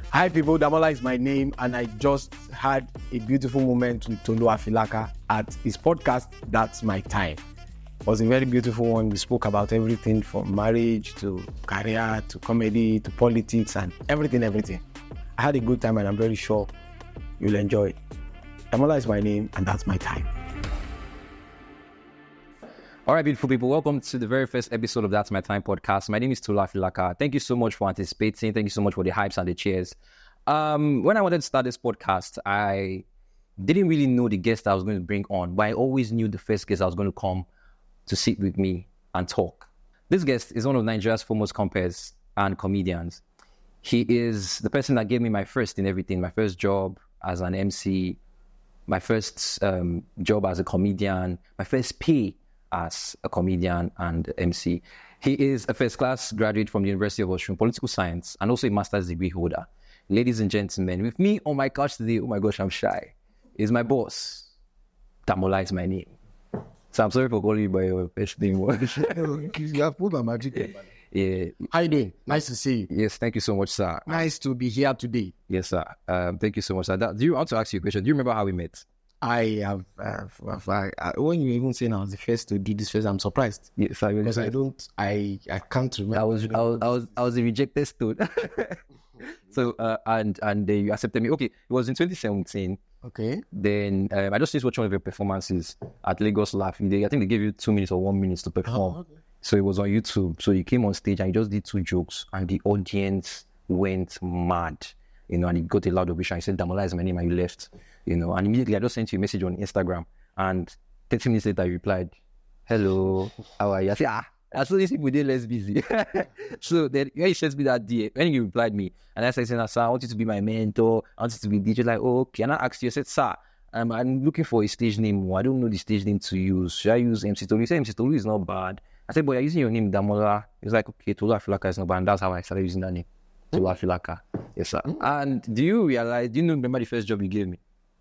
Hi people, Damola is my name, and I just had a beautiful moment with Tolu Afilaka at his podcast, That's My Time. It was a very beautiful one. We spoke about everything from marriage to career to comedy to politics and everything. I had a good time and I'm very sure you'll enjoy it. Damola is my name, and that's my time. All right, beautiful people, welcome to the very first episode of That's My Time podcast. My name is Tolu Afilaka. Thank you so much for anticipating. Thank you so much for the hypes and the cheers. When I wanted to start this podcast, I didn't really know the guest I was going to bring on, but I always knew the first guest I was going to come to sit with me and talk. This guest is one of Nigeria's foremost comperes and comedians. He is the person that gave me my first in everything, my first job as an MC, my first job as a comedian, my first pay as a comedian and MC. He is a first-class graduate from the University of Osun, political science, and also a master's degree holder. Ladies and gentlemen, with me on my couch today, oh my gosh, I'm shy, is my boss. Damola is my name. So I'm sorry for calling you by your first name. You have put my magic. Yeah. How you doing? Nice to see you. Yes, thank you so much, sir. Nice to be here today. Yes, sir. Thank you so much, sir. Do you want to ask you a question? Do you remember how we met? I have, when you even saying I was the first to do this first, I'm surprised. Yes, Because I can't remember. I was a rejected student. So, and you accepted me. Okay, it was in 2017. Okay. Then I just finished watching one of your performances at Lagos Laugh. I think they gave you 2 minutes or 1 minute to perform. Oh, okay. So it was on YouTube. So you came on stage and you just did 2 jokes and the audience went mad. And he got a loud ovation. He said, Damola is my name, and you left. And immediately I just sent you a message on Instagram, and 30 minutes later you replied, hello, how are you? I said, I saw these people did less busy. So then when he sent me that DM, when he replied me, and I said, sir, I want you to be my mentor. I want you to be DJ. Like, oh, okay. And I asked you, I said, sir, I'm looking for a stage name. I don't know the stage name to use. Should I use MC Tolu? He said, MC Tolu is not bad. I said, but you're using your name, Damola. He was like, okay, Tolu Afilaka is not bad. And that's how I started using that name. Tolu Afilaka. Yes, sir. And do you remember the first job you gave me?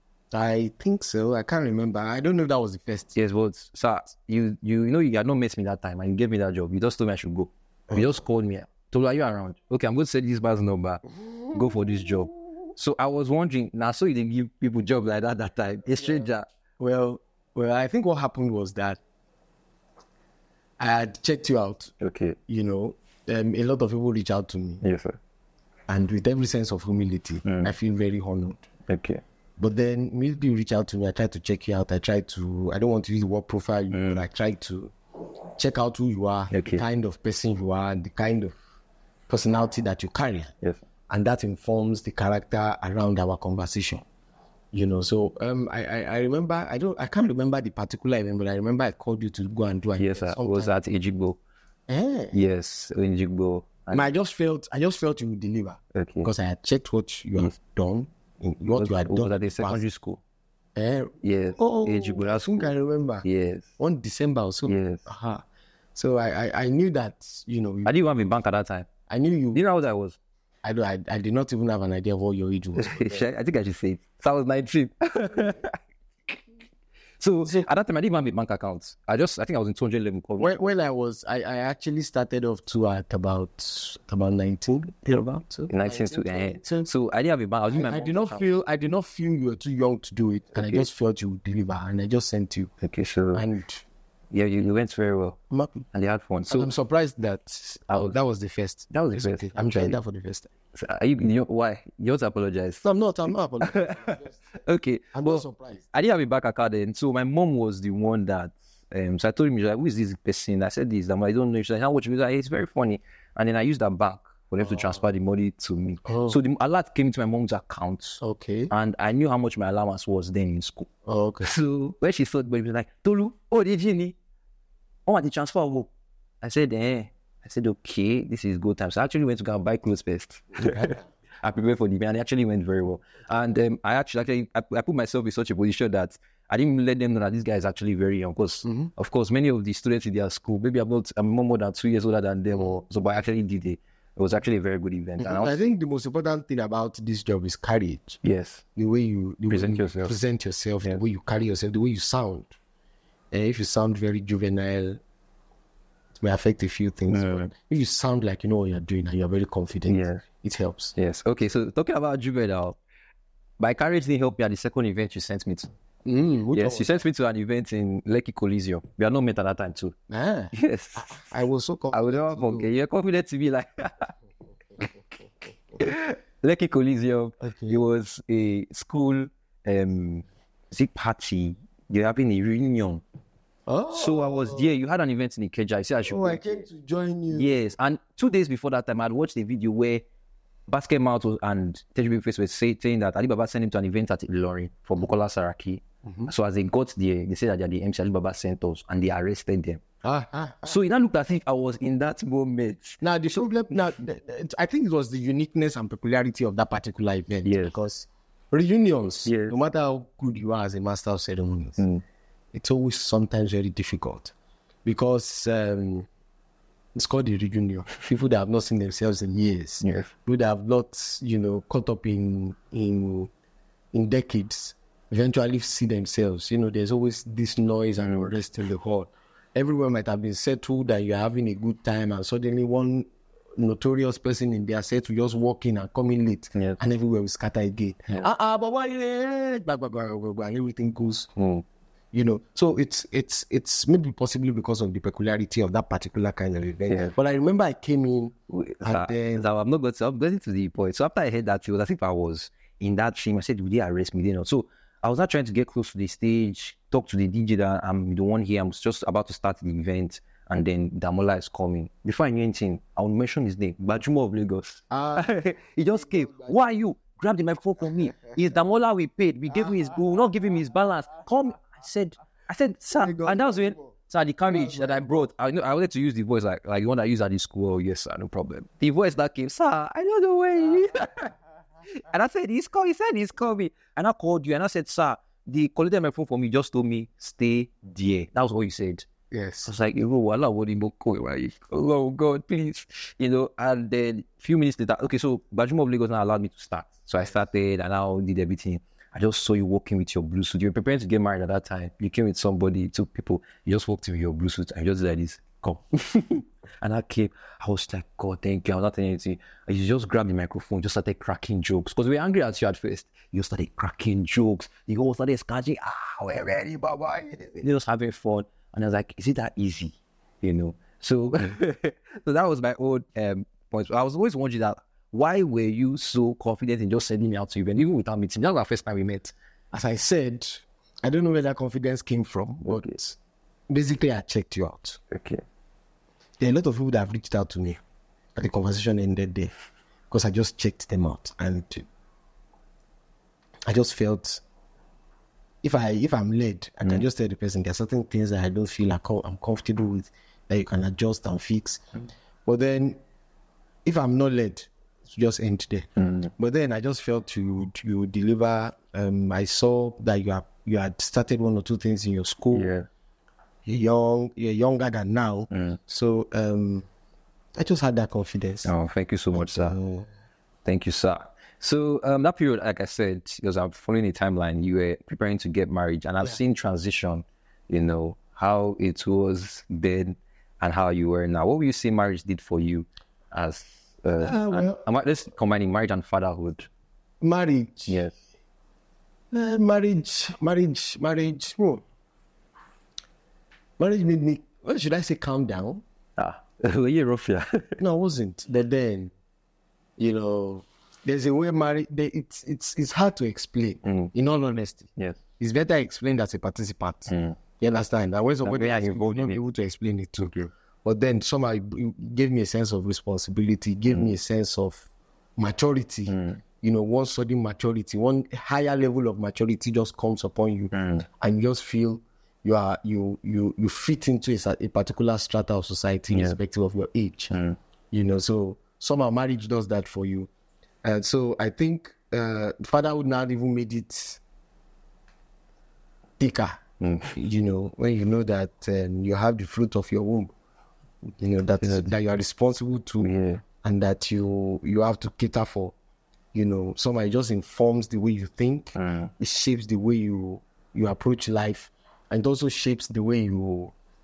I think so. I can't remember. I don't know if that was the first. Yes, but sir, you had not met me that time and you gave me that job. You just told me I should go. You just called me. Told me, are you around? Okay, I'm going to say this man's number. Go for this job. So I was wondering, now so you didn't give people jobs like that time. A stranger. Well, I think what happened was that I had checked you out. Okay. A lot of people reach out to me. Yes, sir. And with every sense of humility, I feel very honored. Okay. But then immediately you reach out to me, I try to check you out. I don't want to use the word profile, but I try to check out who you are, okay, the kind of person you are, and the kind of personality that you carry. Yes. And that informs the character around our conversation. So I remember, I can't remember the particular event, but I remember I called you to go and do it. Yes, sir. It was at Ejigbo. Yes, Ejigbo. I just felt you would deliver. Okay. Because I had checked what you have done. What you had done. Was at the secondary school. Yes. Oh, Ejigbo. I think I remember. Yes. 1 December or so. Yes. So I knew that, I didn't have a bank at that time. I knew you. Do you know how old I was? I did not even have an idea of what your age was. I think I should say it. So I was 19. So at that time, I didn't have a bank account. I think I was in 200 level. When I actually started off to at about 19. About 19. So I didn't have a bank. I did not feel you were too young to do it, and I just felt you would deliver, and I just sent you. Okay, so and yeah, you went very well, and they had fun. So I'm surprised that that was the first. That was the first. Okay. I'm trying that for the first time. So why? You want to apologize? No, I'm not apologizing. Okay. I'm not surprised. I didn't have a bank account then. So my mom was the one that, so I told him, like, who is this person? I said this. I don't know. She's like, how much? Like, it's very funny. And then I used that bank for them to transfer the money to me. So the alert came into my mom's account. Okay. And I knew how much my allowance was then in school. Okay. So when she saw it, she was like, Tolu, did you need? The transfer. I said, I said, okay, this is good time. So I actually went to go and buy clothes first. I prepared for the event, and it actually went very well. And I put myself in such a position that I didn't let them know that this guy is actually very young. Because, of course, many of the students in their school, maybe I'm more than 2 years older than them. But I actually did it. It was actually a very good event. And I think the most important thing about this job is courage. Yes. The way you present yourself, the way you carry yourself, the way you sound. And if you sound very juvenile, it may affect a few things. But if you sound like you know what you're doing and you're very confident, it helps. Yes. Okay. So talking about Juvenile, my courage didn't help me at the second event you sent me to. Yes, you sent me to an event in Lekki Coliseum. We are not met at that time too. Yes. I was so confident. I would never forget. You're confident to be like Lekki Coliseum. Okay. It was a school party. You're having a reunion. Oh. So I was there. You had an event in Ikeja. I said I should Oh, go. I came to join you. Yes. And 2 days before that time, I had watched a video where Basket Mouth and Tejubi Face were saying that Alibaba sent him to an event at Ilorin for Bukola Saraki. So as they got there, they said that they're the MC Alibaba sent us and they arrested them. So it now looked as if I was in that moment. Now, the problem, I think it was the uniqueness and peculiarity of that particular event. Yes. Because reunions, Yes. no matter how good you are as a master of ceremonies, it's always sometimes very difficult. Because it's called a reunion. People that have not seen themselves in years. Yes. People that have not, caught up in decades, eventually see themselves. There's always this noise and unrest in the hall. Everyone might have been settled that you're having a good time, and suddenly one notorious person in their set will just walk in and come in late, Yes. and everywhere will scatter again. But why? And everything goes. So it's maybe possibly because of the peculiarity of that particular kind of event. Yeah. But I remember I came in and then I'm getting to the point. So after I heard that, it was as if I was in that team. I said, "Will they arrest me?" So I was not trying to get close to the stage, talk to the DJ that I'm the one here. I'm just about to start the event, and then Damola is coming. Before I knew anything, I would mention his name, Bajumo of Lagos. He just came. Why are you? Grab the microphone from me. It's Damola we paid. We gave him his. We will not give him his balance. Come. I said, sir, and that was when, sir, the carriage that I brought. I wanted to use the voice like the one I use at the school. Oh, yes, sir, no problem. The voice that came, sir, I don't know where he is. And I said, he's coming. He said he's coming. And I called you and I said, sir, the collector my phone for me just told me, stay there. That was what you said. yes, I was like, oh God, please. And then a few minutes later, okay, so Bajumo of Lagos now allowed me to start. So I started and I did everything. I just saw you walking with your blue suit. You were preparing to get married at that time. You came with somebody, 2 people. You just walked in with your blue suit and you just did like this. Come. And I came. I was like, God, thank you. I was not saying anything. And you just grabbed the microphone, just started cracking jokes. Because we were angry at you at first. You started cracking jokes. The whole started scratching. We're ready, bye-bye. You're just having fun. And I was like, is it that easy? So, so that was my own point. I was always wondering that, why were you so confident in just sending me out to event, even without meeting? That was our first time we met. as I said, I don't know where that confidence came from, but basically I checked you out. Okay. There are a lot of people that have reached out to me, but the conversation ended there because I just checked them out, and I just felt if I'm led, I can just tell the person there are certain things that I don't feel like I'm comfortable with that you can adjust and fix. But then if I'm not led, it's just end there. But then I just felt you deliver. I saw that you had started 1 or 2 things in your school. Yeah. You're younger than now. So I just had that confidence. Oh, thank you so much, sir. Thank you, sir. So that period, like I said, because I'm following a timeline, you were preparing to get married, and I've seen transition, how it was then and how you were now. What would you say marriage did for you as let's combining marriage and fatherhood? Marriage. Yes. Marriage. Marriage made me, what should I say, calm down? Were you rough, yeah? No, I wasn't. But then, there's a way marriage, it's hard to explain, in all honesty. Yes. It's better explained as a participant. You understand? And when somebody Yeah, is involved, you'll not be able to explain it too. But then somehow it gave me a sense of responsibility, gave me a sense of maturity. One sudden maturity, one higher level of maturity just comes upon you, and you just feel you fit into a particular strata of society, irrespective of your age. So somehow marriage does that for you. And so I think fatherhood now even made it thicker. When you know that you have the fruit of your womb, that you are responsible to, and that you have to cater for. Somehow it just informs the way you think. It shapes the way you approach life, and it also shapes the way you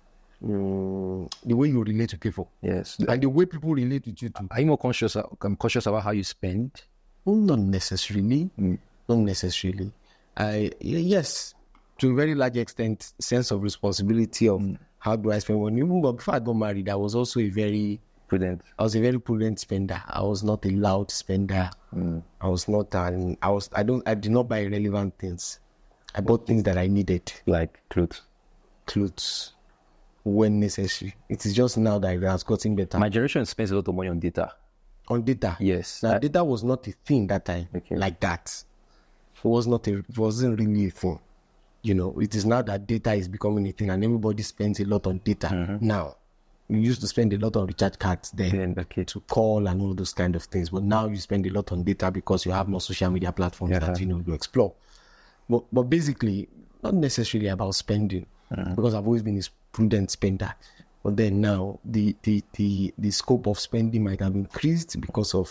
the way you relate to people. Yes. And the way people relate with you too. Are you more conscious about how you spend? Not necessarily. Not necessarily. Yes, to a very large extent, sense of responsibility of how do I spend money. Even before I got married, I was also Prudent. I was a very prudent spender. I was not a loud spender. I was not I did not buy irrelevant things. I bought things that I needed. Like Clothes when necessary. It is just now that it has gotten better. My generation spends a lot of money on data. On data. Yes. Now data was not a thing that time like that. It wasn't really a thing. You know, it is now that data is becoming a thing and everybody spends a lot on data now. You used to spend a lot on recharge cards then to call and all those kind of things. But now you spend a lot on data because you have more social media platforms that, you explore. But basically, not necessarily about spending because I've always been a prudent spender. But then now the scope of spending might have increased because of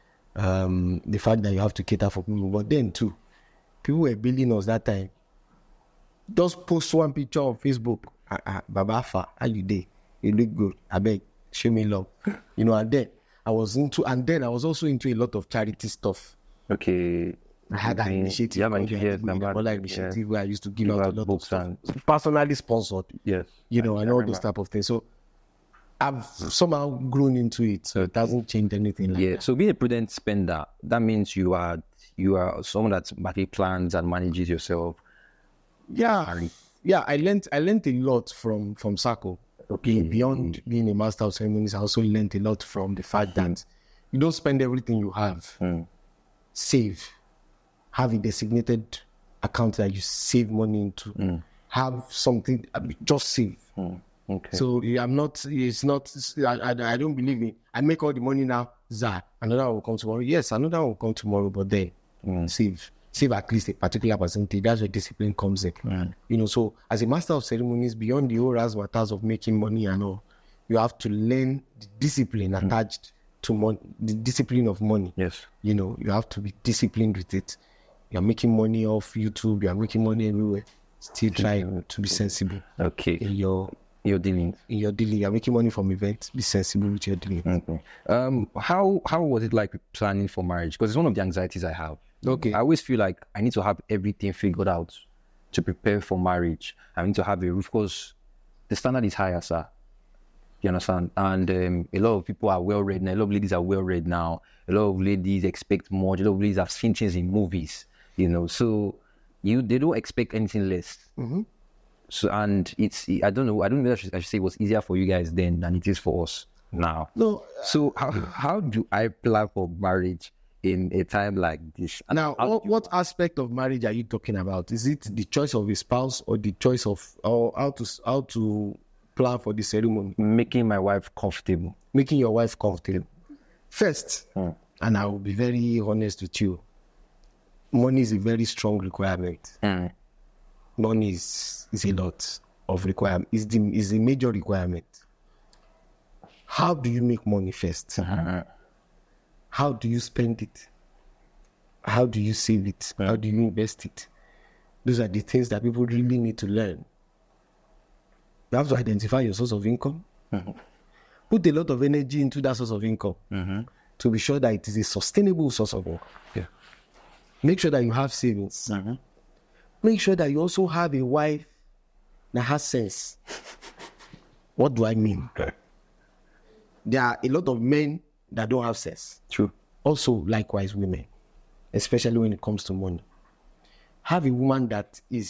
the fact that you have to cater for people. But then too, people were billing us that time. Just post one picture on Facebook. Babafa, how you dey? You look good. I beg, show me love. And then I was also into a lot of charity stuff. Okay. I had an initiative. You have an initiative where I used to give out a lot of stuff. Personally sponsored. Yes. And all those type of things. So I've somehow grown into it. So it doesn't change anything like that. So being a prudent spender, that means you are someone that market plans and manages yourself. Yeah. I learned a lot from Sako. Okay. Beyond being a master of ceremonies, I also learned a lot from the fact that you don't spend everything you have. Save. Have a designated account that you save money into. Have something, just save. Okay. So I don't believe in, I make all the money now, another one will come tomorrow. Yes, another one will come tomorrow, but then save at least a particular percentage. That's where discipline comes in. So as a master of ceremonies, beyond the whole razzmatazz of making money and all, you have to learn the discipline attached to money, the discipline of money. Yes. You have to be disciplined with it. You're making money off YouTube, you're making money everywhere. Still trying to be sensible. Okay. In your dealings. In your dealing, you're making money from events. Be sensible with your dealing. Okay. How was it like planning for marriage? Because it's one of the anxieties I have. Okay. I always feel like I need to have everything figured out to prepare for marriage. I need to have a roof because the standard is higher, sir. You understand? And a lot of people are well read now. A lot of ladies are well read now. A lot of ladies expect more. A lot of ladies have seen things in movies. So they don't expect anything less. So and I don't know whether I should say it was easier for you guys then than it is for us now. No. So how do I plan for marriage in a time like this? Now, what aspect of marriage are you talking about? Is it the choice of a spouse or the choice of how to plan for the ceremony? Making my wife comfortable. Making your wife comfortable. First, and I will be very honest with you, money is a very strong requirement. Money is a lot of requirement. Is the major requirement. How do you make money first? How do you spend it? How do you save it? How do you invest it? Those are the things that people really need to learn. You have to identify your source of income. Put a lot of energy into that source of income to be sure that it is a sustainable source of income. Yeah. Make sure that you have savings. Make sure that you also have a wife that has sense. What do I mean? There are a lot of men that don't have sense. True. Also, likewise, women, especially when it comes to money. Have a woman I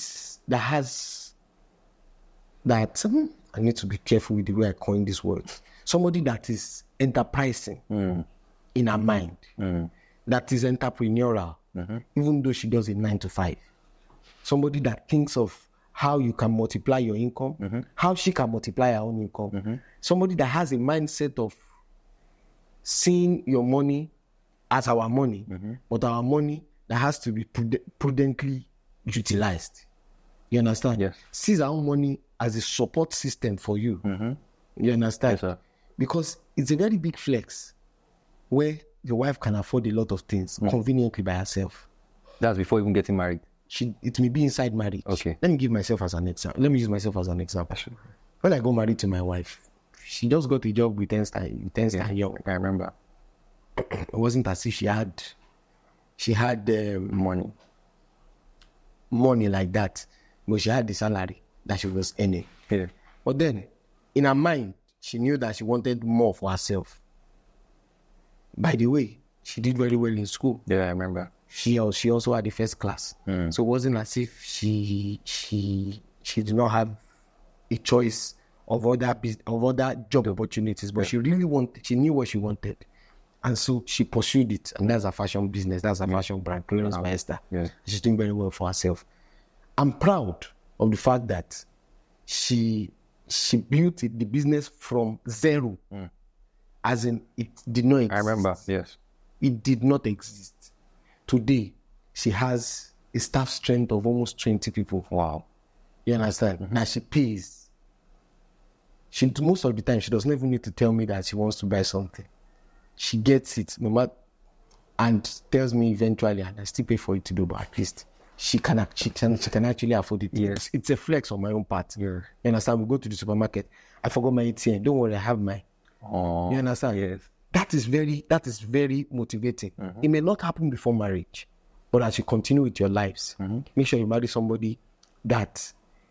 need to be careful with the way I coin this word. Somebody that is enterprising in her mind, that is entrepreneurial, even though she does a 9 to 5. Somebody that thinks of how you can multiply your income, how she can multiply her own income. Somebody that has a mindset of seeing your money as our money, but our money that has to be prudently utilized. You understand? Yes. Sees our own money as a support system for you. You understand? Yes, sir. Because it's a very big flex where your wife can afford a lot of things conveniently by herself. That's before even getting married. It may be inside marriage. Okay. Let me use myself as an example. when I got married to my wife, she just got a job with Ernst and Young. I remember. It wasn't as if she had money like that, but she had the salary that she was earning. Yeah. But then, in her mind, she knew that she wanted more for herself. By the way, she did very well in school. Yeah, I remember. She also had the first class. So it wasn't as if she did not have a choice of other job opportunities, but she knew what she wanted. And so she pursued it, and that's a fashion business, that's a fashion brand, Clarence by Esther. Yes. She's doing very well for herself. I'm proud of the fact that she built the business from zero, as in it did not exist. I remember, yes. It did not exist. Today, she has a staff strength of almost 20 people. Wow. You understand? Now she pays. Most of the time, she doesn't even need to tell me that she wants to buy something. She gets it, no matter, and tells me eventually, and I still pay for it to do, but at least she can actually afford it. Yes. It's a flex on my own part. Yeah. You understand? We go to the supermarket. I forgot my ATM. Don't worry, I have mine. Oh. You understand? Yes. That is very motivating. It may not happen before marriage, but as you continue with your lives, make sure you marry somebody that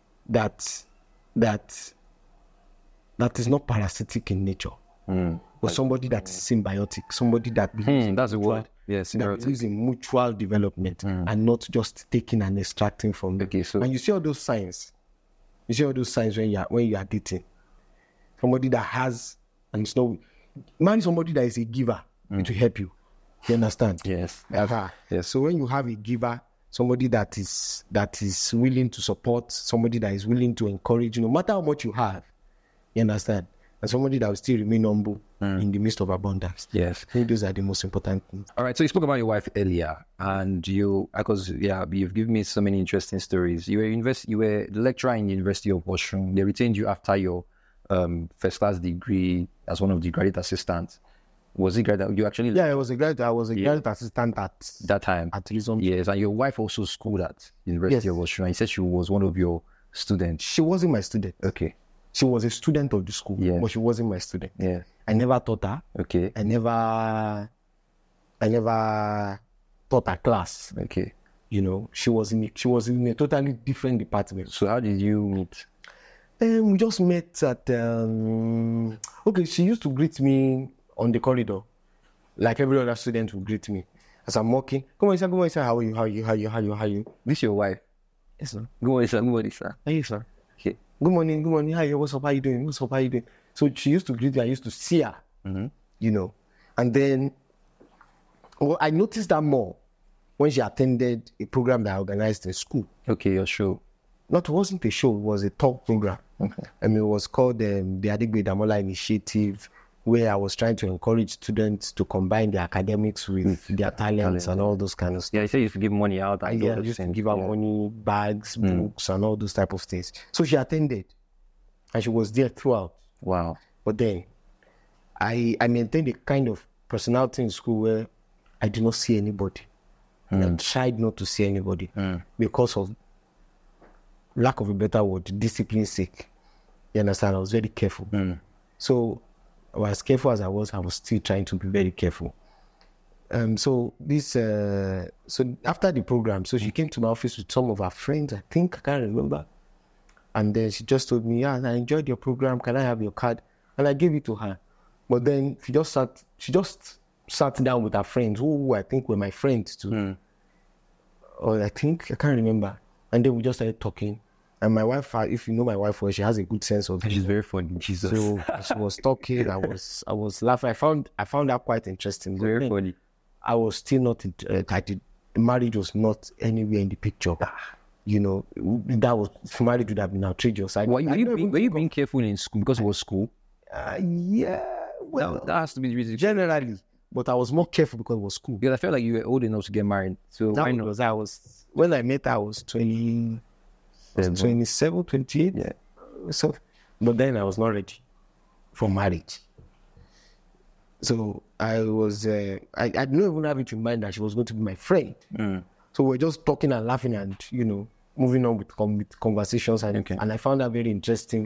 is not parasitic in nature, but somebody that is symbiotic, somebody that believes That's a word. Yes, that believes in mutual development and not just taking and extracting from them. Okay, so And you see all those signs. You see all those signs when you are dating. Somebody that has, and it's not, marry somebody that is a giver. It will help you. You understand? yes. Yes. So when you have a giver, somebody that is willing to support, somebody that is willing to encourage, no matter how much you have, you understand? And somebody that will still remain humble in the midst of abundance. Yes. I think those are the most important things. All right. So you spoke about your wife earlier, and you've given me so many interesting stories. You were the lecturer in the University of Osun. They retained you after your first class degree as one of the graduate assistants. Was it graduate? You actually Yeah, I was a graduate assistant at that time. At Rizom. Yes, and your wife also schooled at University of Osun. And you said she was one of your students. She wasn't my student. Okay. She was a student of the school, but she wasn't my student. Yeah. I never taught her. Okay. I never taught her class. Okay. You know, she was in a totally different department. So how did you meet? We just met at she used to greet me on the corridor, like every other student would greet me as I'm walking. Come on, sir. How are you? This your wife? Yes, sir. Good morning, sir. Hey, sir. Okay. Good morning. Hi, what's up? How you doing? So she used to greet me. I used to see her, you know. And then I noticed that more when she attended a program that I organized in school. Okay, your show. It wasn't a show, it was a talk program. Okay. It was called the Adigbe Damola Initiative, where I was trying to encourage students to combine their academics with their talents and all those kind of stuff. Yeah, you said you used to give money out. I used to give out money, bags, books, and all those type of things. So she attended, and she was there throughout. Wow. But then, I maintained a kind of personality in school where I did not see anybody. I tried not to see anybody because of, lack of a better word, discipline's sake. You understand? I was very careful. So, as careful as I was still trying to be very careful. So after the program, so she came to my office with some of her friends, I can't remember. And then she just told me, I enjoyed your program, can I have your card? And I gave it to her. But then she just sat down with her friends, who I think were my friends too. Or I can't remember. And then we just started talking. And my wife, if you know my wife well, she has a good sense of. She's very funny. Jesus. So she was talking. I was laughing. I found that quite interesting. Very funny. I was still not. Marriage was not anywhere in the picture. You know, that was marriage would have been outrageous. Were you being careful in school because it was school? Yeah. Well, that has to be the reason. Generally, but I was more careful because it was school. Because I felt like you were old enough to get married. So when I met her, I was 27, 28. Yeah. So, but then I was not ready for marriage. So I was, I didn't even have it in mind that she was going to be my friend. So we're just talking and laughing and, moving on with conversations. And I found that very interesting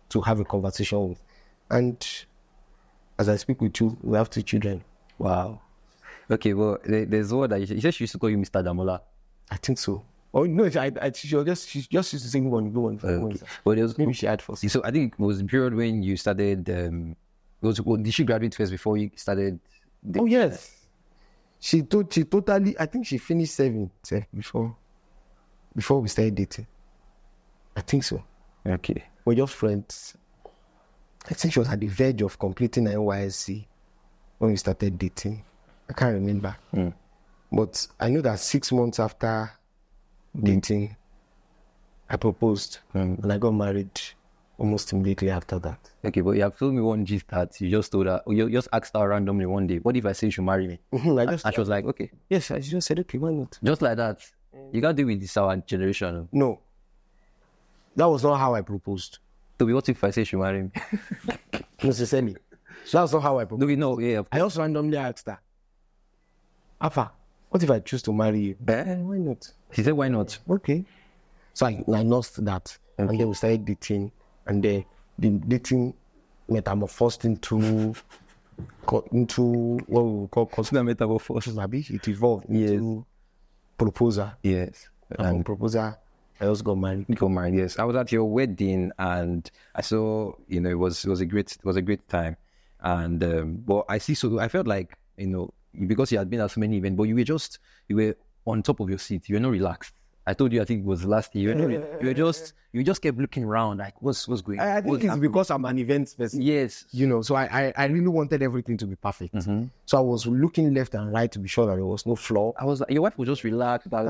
to have a conversation with. And as I speak with you, we have 2 children. Wow. Okay, well, there's one that you said she used to call you Mr. Damola. I think so. Oh no, she just used to say one. Okay. Well, Maybe she had first. So I think it was the period when you started. Did she graduate first before you started? Oh yes, she totally. I think she finished 7th before we started dating. I think so. Okay. We're just friends. I think she was at the verge of completing her NYSC when we started dating. I can't remember. But I know that 6 months after dating, I proposed and I got married almost immediately after that. Okay, but you have told me one gist that you just told her, you just asked her randomly one day, what if I say you should marry me? And she was like, okay. Yes, I just said, okay, why not? Just like that. You can't deal with this our generation. No. That was not how I proposed. So what if I say you should marry me? Necessarily. So that's not how I proposed. No, yeah. I also randomly asked her, Alpha, what if I choose to marry you? Why not? She said, why not? Okay. So I lost that. Okay. And then we started dating. And then the dating metamorphosed into what we call consider metamorphosis. It evolved into proposal. Yes. And proposal, I also got married. You got married, yes. I was at your wedding and I saw, it was a great time. And but I felt like, because you had been at so many events, but you were on top of your seat. You were not relaxed. I told you, I think it was last year. You just kept looking around, like, what's going on? I think it's because I'm an events person. Yes. So I really wanted everything to be perfect. Mm-hmm. So I was looking left and right to be sure that there was no flaw. I was like, your wife was just relaxed. She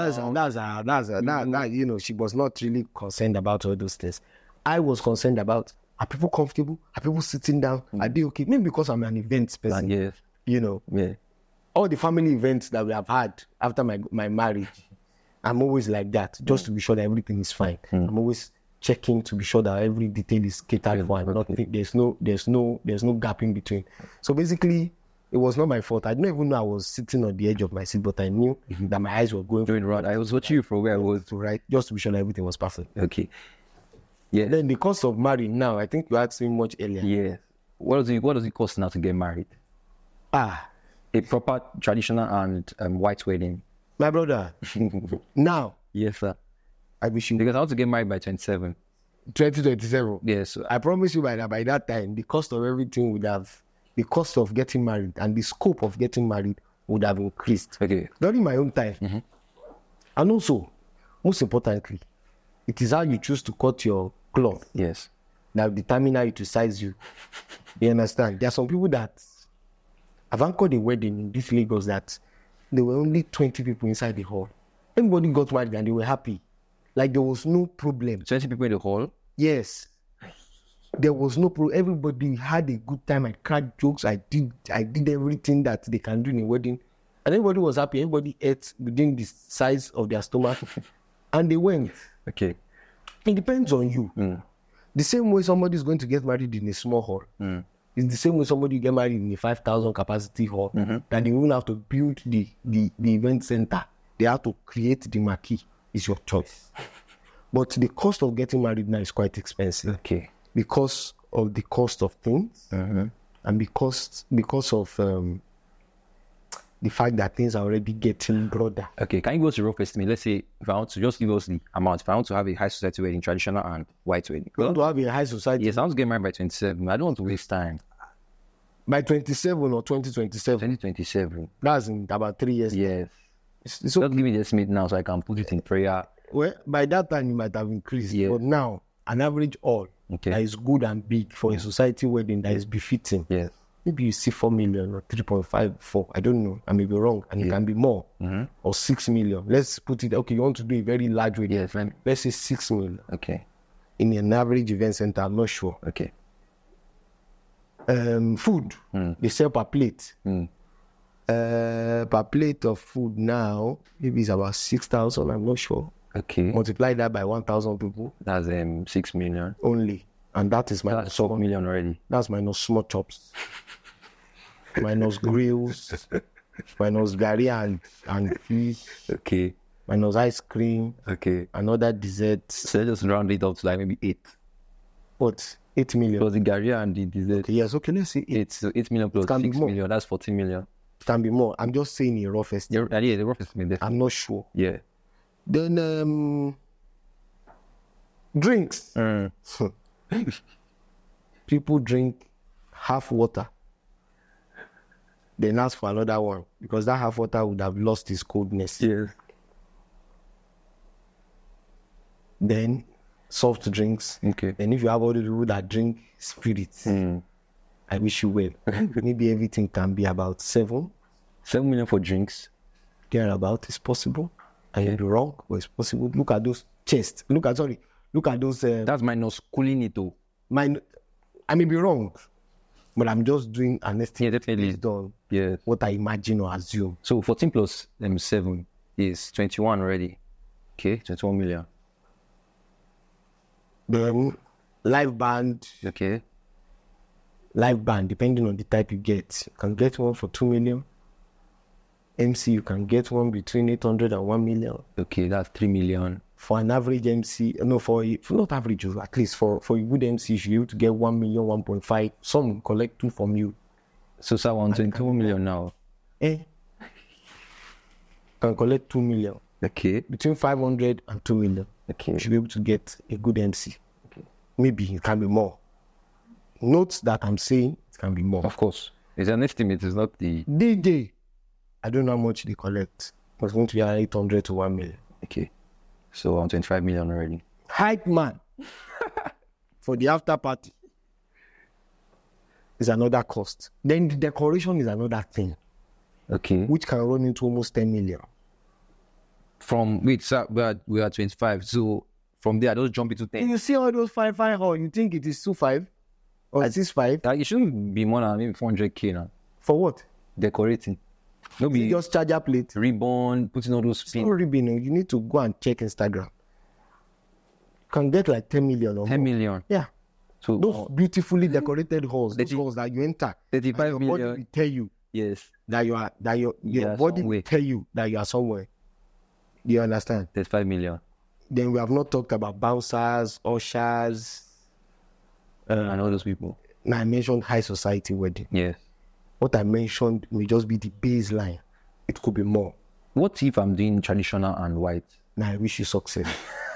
was not really concerned about all those things. I was concerned about, are people comfortable? Are people sitting down? Are they okay? Maybe because I'm an events person. Yes. Yeah. All the family events that we have had after my marriage, I'm always like that, just to be sure that everything is fine. I'm always checking to be sure that every detail is catered for. There's no gap in between. So basically, it was not my fault. I didn't even know I was sitting on the edge of my seat, but I knew that my eyes were going around. I was watching you from where I was to right, just to be sure that everything was perfect. Okay. Yeah. Then the cost of marrying now, I think you asked me much earlier. Yeah. What does it cost now to get married? A proper traditional and white wedding. My brother, now. Yes, sir. I wish you. Because I want to get married by 2027. Yes. I promise you by that time, the cost of everything the cost of getting married and the scope of getting married would have increased. Okay. During my own time. Mm-hmm. And also, most importantly, it is how you choose to cut your cloth. Yes. That will determine how it will size you. You understand? There are some people that I've anchored a wedding in this Lagos that there were only 20 people inside the hall. Everybody got married and they were happy. Like there was no problem. 20 people in the hall? Yes. There was no problem. Everybody had a good time. I cracked jokes. I did everything that they can do in a wedding. And everybody was happy. Everybody ate within the size of their stomach. And they went. Okay. It depends on you. The same way somebody is going to get married in a small hall. It's the same way somebody get married in a 5,000 capacity hall. That they won't have to build the event center. They have to create the marquee. It's your choice. But the cost of getting married now is quite expensive. Okay. Because of the cost of things. And because of the fact that things are already getting broader. Okay, can you go to rough estimate? Let's say if I want to just give us the amount. If I want to have a high society wedding, traditional and white wedding. You want to have a high society? Yes, I want to get married by 27. I don't want to waste time. By 27 or 2027? 2027. That's in about 3 years. Yes. Just give me the estimate now so I can put it in prayer. Well, by that time you might have increased. Yeah. But now, an average hall that is good and big for a society wedding that is befitting. Yes. Maybe you see 4 million or 3.5, 4. I don't know. I may be wrong. And it can be more. Or 6 million. Let's put it, okay, you want to do a very large wedding. Yes. Let's say 6 million. Okay. In an average event center, I'm not sure. Okay. Food. They sell per plate. Per plate of food now, maybe it's about 6,000, I'm not sure. Okay. Multiply that by 1,000 people. That's 6 million. Only. And that is minus 4 million already. That's minus small chops. Minus grills. Minus gari and fish. Okay. Minus ice cream. Okay. And other desserts. So just round it up to like maybe 8. What? 8 million. Plus the Gary and the dessert. Okay, yes, okay, let's say 8. So 8 million plus It can be 6 more. million. That's 14 million. It can be more. I'm just saying a rough estimate. Yeah, the rough estimate. Definitely. I'm not sure. Yeah. Then drinks. People drink half water, then ask for another one because that half water would have lost its coldness. Yes. Then soft drinks. Okay. And if you have all the people that drink spirits, I wish you well. Maybe everything can be about 7 million for drinks. thereabout. It's possible. I may be wrong, but it's possible. Look at those chests. Look at those. That's minus cooling it though. I may be wrong, but I'm just doing an estimate. Yeah, definitely. Based on Yeah. what I imagine or assume. So 14 plus 7 is 21 already. Okay, 21 million. Then live band, Okay. depending on the type you get, you can get one for 2 million. MC, you can get one between 800 and 1 million. Okay, that's 3 million. For an average MC, no, for not average, at least for a good MC, you should be able to get 1 million, 1.5. Some will collect 2 from you. So sir, 122 million now. Can collect 2 million. Okay. Between 500 and 2 million. Okay. You should be able to get a good MC. Okay. Maybe it can be more. Note that I'm saying it can be more. Of course. It's an estimate, it's not the... DJ, I don't know how much they collect. It's going to be 800 to 1 million. Okay. So 125 million already. Hype man for the after party is another cost. Then the decoration is another thing, Okay. which can run into almost 10 million. Sir, we are 25. So from there, I just jump into 10. You see all those 5 hall, you think it is 2.5 or 6.5? It shouldn't be more than maybe 400k now. For what? Decorating. No be Just charger plate. ribbon, putting all those No pins. ribbon. You need to go and check Instagram. You can get like 10 million or 10 more. million. Yeah. So Those beautifully decorated halls, those 30 halls that you enter, 35 and your body million. will tell you Yes. that your Yeah, body will somewhere. tell you that you are somewhere. Do you understand? 35 million. Then we have not talked about bouncers, ushers. And all those people. Now I mentioned high society wedding. Yes. What I mentioned may just be the baseline. It could be more. What if I'm doing traditional and white? Now I wish you success.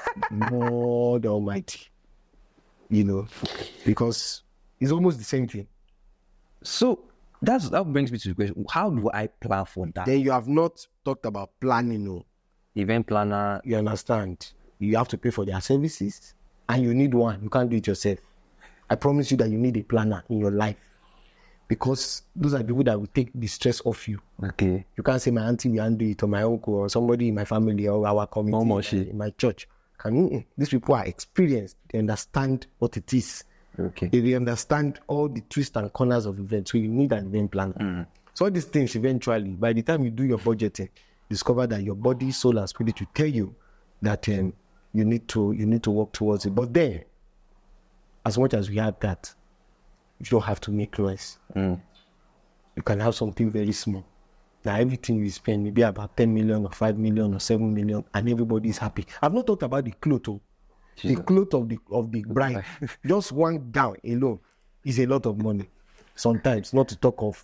Lord Almighty. You know, because it's almost the same thing. So that brings me to the question: how do I plan for that? Then you have not talked about planning. No. Event planner. You understand? You have to pay for their services, and you need one. You can't do it yourself. I promise you that you need a planner in your life, because those are the people that will take the stress off you. Okay. You can't say my auntie will handle it, or my uncle, or somebody in my family, or our community, in my church. These people are experienced. They understand what it is. Okay. They understand all the twists and corners of events. So you need an event planner. So all these things eventually, by the time you do your budgeting, discover that your body, soul, and spirit will tell you that you need to work towards it. But then, as much as we have that, you don't have to make noise. You can have something very small. Now everything you spend maybe about 10 million or 5 million or 7 million, and everybody is happy. I've not talked about the clothes. The clothes of the bride. Just one gown alone is a lot of money. Sometimes, not to talk of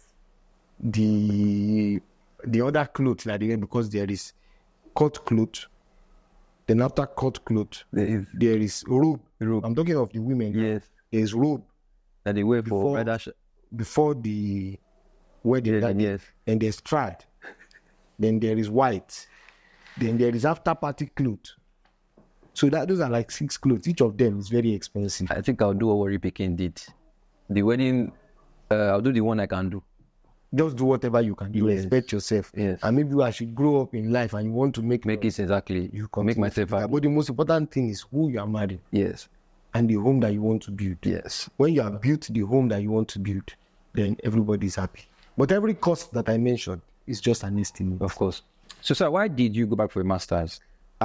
the other clothes at the end, because there is cut clothes. Then after cut clothes, there is robe. I'm talking of the women. Yes. There's robe That they wear for before the wedding. Yes. Then there's trad. Then there is white. Then there is after party clothes. So those are like 6 clothes. Each of them is very expensive. I think I'll do what Warri Pikin did. The wedding, I'll do the one I can do. Just do whatever you can do. Respect yourself. Yes. And maybe I should grow up in life and you want to make it exactly. You make myself happy. But the most important thing is who you are marrying. Yes. And the home that you want to build. Yes. When you have built the home that you want to build, then everybody is happy. But every cost that I mentioned is just an estimate. Of course. So, sir, why did you go back for a master's?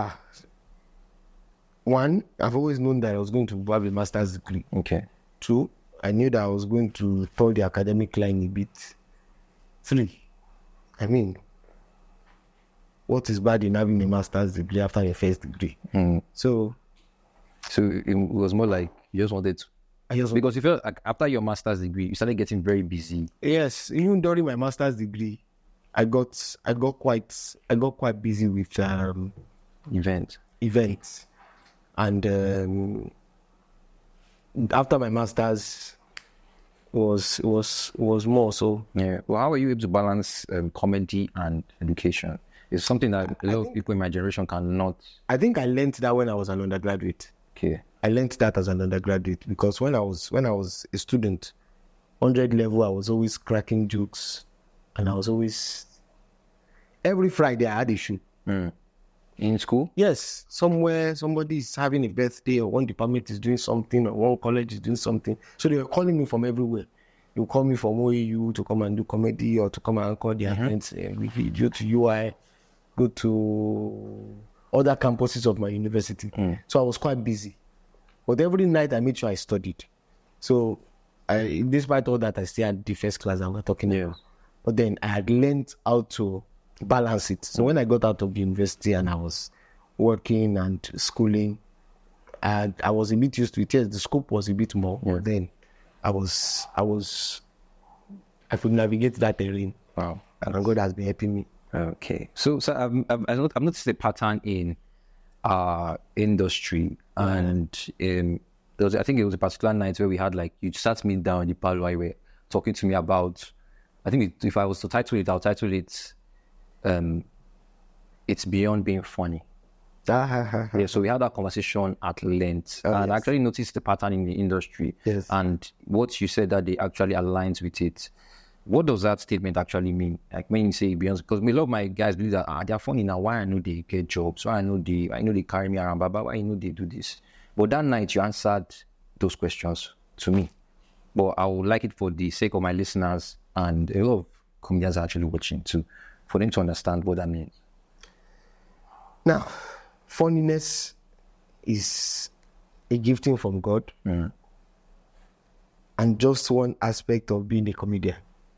One, I've always known that I was going to have a master's degree. Okay. 2, I knew that I was going to toe the academic line a bit. 3, what is bad in having a master's degree after your first degree? So it was more like you just wanted to. Because you felt like after your master's degree, you started getting very busy. Yes, even during my master's degree, I got quite busy with events, and after my master's was more so. Yeah. Well, how are you able to balance comedy and education? It's something that a lot of people in my generation cannot. I think I learned that when I was an undergraduate. Okay. I learned that as an undergraduate because when I was a student, 100 level, I was always cracking jokes, and I was always every Friday I had a show. In school? Yes, somewhere somebody is having a birthday, or one department is doing something, or one college is doing something. So they were calling me from everywhere. You call me from OAU to come and do comedy, or to come and anchor the events. We go to UI, go to other campuses of my university. So I was quite busy. But every night I made sure I studied. So despite all that, I still had the first class that we're talking about. But then I had learned how to balance it. So when I got out of the university and I was working and schooling, and I was a bit used to it. Yes, the scope was a bit more. But then I could navigate that terrain. Wow. And God has been helping me. Okay. So I've noticed a pattern in industry, and I think it was a particular night where we had you sat me down in the parlor, you were talking to me about, I think if I was to title it, I'll title it It's Beyond Being Funny. Yeah, so we had that conversation at length, and I actually noticed the pattern in the industry. Yes. And what you said that they actually aligns with it. What does that statement actually mean? Like when you say beyond, because a lot of my guys believe that they're funny now. Why I know they get jobs? Why I know they carry me around, Baba? Why I know they do this? But that night you answered those questions to me. But I would like it for the sake of my listeners, and a lot of comedians are actually watching too, for them to understand what that means. Now, funniness is a gifting from God, and just one aspect of being a comedian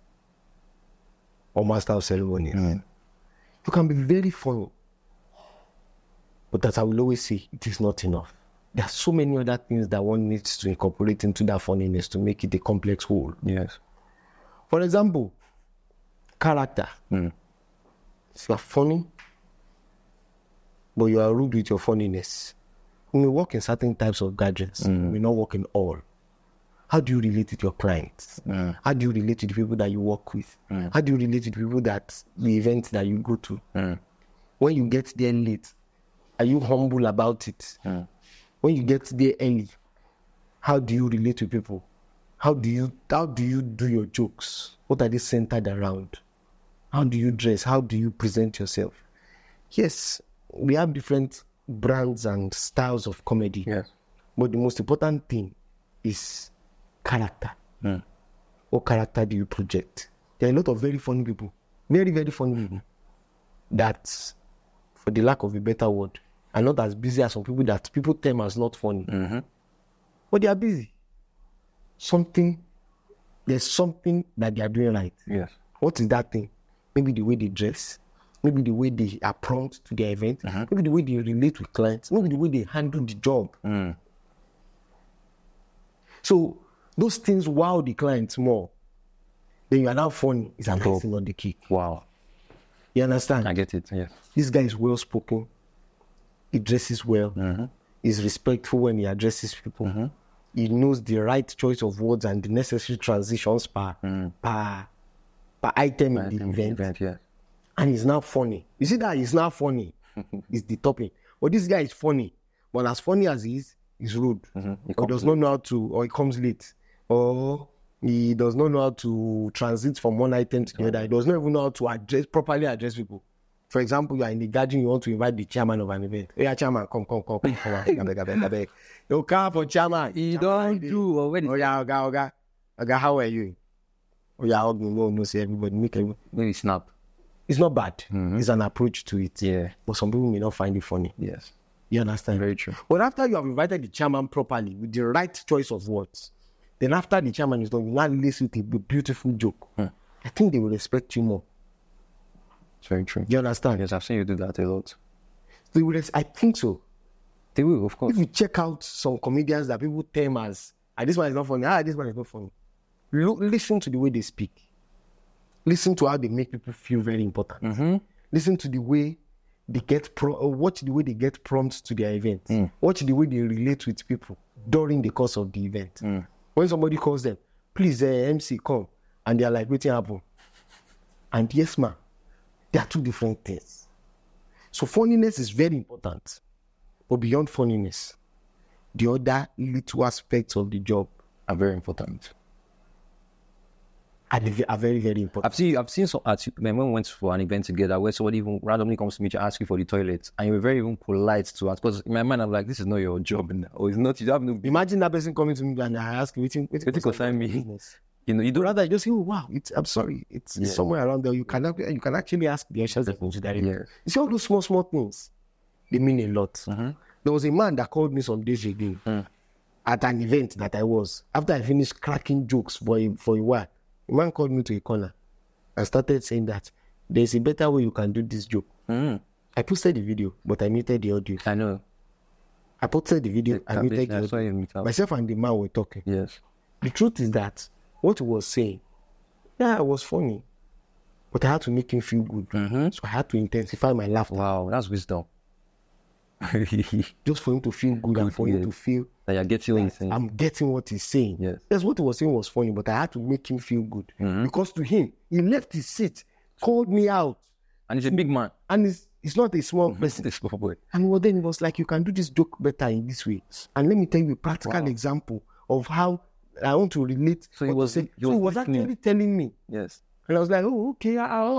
or master of ceremonies. You can be very funny, but as I will always say, it is not enough. There are so many other things that one needs to incorporate into that funniness to make it a complex whole. Yes. For example, character. If you are funny, but you are rude with your funniness, you may work in certain types of gadgets, you may not work in all. How do you relate with your clients? How do you relate with the people that you work with? How do you relate with people that the events that you go to? When you get there late, are you humble about it? When you get there early, how do you relate with people? How do you do your jokes? What are they centered around? How do you dress? How do you present yourself? Yes, we have different brands and styles of comedy. Yes. But the most important thing is character. What character do you project? There are a lot of very funny people, very, very funny people, that, for the lack of a better word, are not as busy as some people that people term as not funny. But they are busy. There's something that they are doing right. Yes. What is that thing? Maybe the way they dress, maybe the way they are prompt to their event, maybe the way they relate with clients, maybe the way they handle the job. So those things wow the clients more. Then you are now funny. It's an icing on the cake. Wow. You understand? I get it, yes. This guy is well spoken. He dresses well. He's respectful when he addresses people. He knows the right choice of words and the necessary transitions per item in the event. Yes. And he's now funny. You see that he's now funny. It's the topic. But this guy is funny. But as funny as he is, he's rude. Or does not know how to, or he comes late. Or he does not know how to transit from one item to the other. He does not even know how to properly address people. For example, you are in the gathering, you want to invite the chairman of an event. Hey, chairman, come. You come for chairman. You don't do already. Oh, yeah, Oga, how are you? Oh, yeah, no, say everybody, make everybody. Maybe snap. It's not bad. It's an approach to it. Yeah. But some people may not find it funny. Yes. You understand? Very true. But after you have invited the chairman properly with the right choice of words, then after the chairman is done, you now listen to a beautiful joke. I think they will respect you more. It's very true. You understand? Yes, I've seen you do that a lot. I think so. They will, of course. If you check out some comedians that people term as this one is not funny. This one is not funny. Listen to the way they speak. Listen to how they make people feel very important. Mm-hmm. Listen to the way they get watch the way they get prompts to their event. Watch the way they relate with people during the course of the event. When somebody calls them, please, MC, come, and they are like, waiting happen. And yes, ma'am, they are two different things. So funniness is very important. But beyond funniness, the other little aspects of the job Are very important. are very, very important. I've seen some when we went for an event together where somebody even randomly comes to me to ask you for the toilet, and you were very even polite to ask, because in my mind I'm like, this is not your job now, or it's not. You have no. Imagine that person coming to me and I ask you, What concern me? business. You know, you don't. Rather, just say, oh, wow, I'm sorry, it's somewhere around there. You can actually ask the ushers that consider it. Yeah. You see all those small things, they mean a lot. There was a man that called me some days ago at an event that I was. After I finished cracking jokes for a while, the man called me to a corner and started saying that there's a better way you can do this joke. I posted the video, but I muted the audio. I know. I posted the video, I muted the I saw audio. you meet up. Myself and the man were talking. Yes. The truth is that what he was saying, it was funny, but I had to make him feel good. So I had to intensify my laughter. Wow, that's wisdom. Just for him to feel good and for him to feel That you're getting what he's saying. I'm getting what he's saying. Yes. That's what he was saying was funny, but I had to make him feel good. Because to him, he left his seat, called me out, And he's a big man. and he's not a small person. This small boy. And then he was like, you can do this joke better in this way. And let me tell you a practical example of how I want to relate. So he was actually telling me. Yes. And I was like, oh, okay.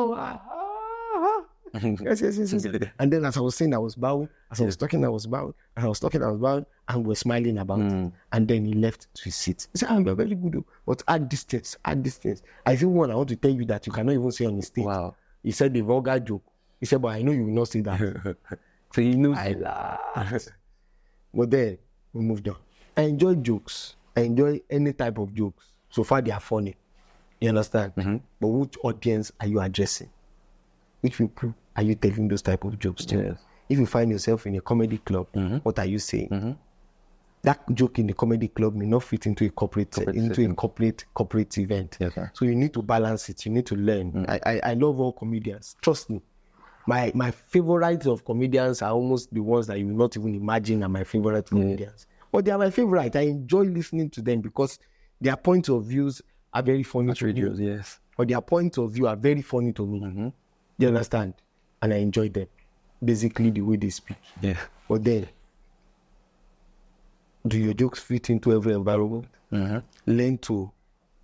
Yes. And then as I was saying, I was bowing. As I was talking, I was bowing. As I was talking, I was bowing. And we're smiling about it. And then he left to his seat. He said, you're very good. But add distance. I think I want to tell you that you cannot even say on the stage. Wow. He said the vulgar joke. He said, but I know you will not say that. So he knows. I laughed. But then we moved on. I enjoy jokes. I enjoy any type of jokes. So far, they are funny. You understand? But which audience are you addressing? Which people are you telling those type of jokes to? Yes. If you find yourself in a comedy club, what are you saying? That joke in the comedy club may not fit into a corporate event. Yes, sir. So you need to balance it. You need to learn. I love all comedians. Trust me. My favorites of comedians are almost the ones that you will not even imagine are my favorite comedians. But they are my favorite. I enjoy listening to them because their points of views are very funny to me. Yes. Or their points of view are very funny to me. You understand? And I enjoy them. Basically the way they speak. Yeah. But then, do your jokes fit into every environment? Learn to